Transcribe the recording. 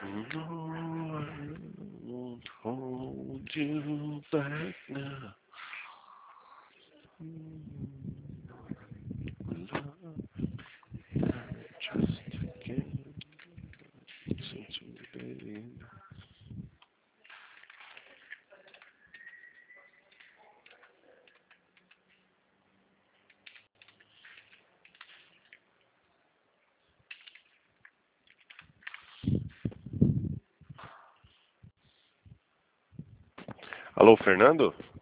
No, I won't hold you back now. Love, just again, since we dated. Alô, Fernando?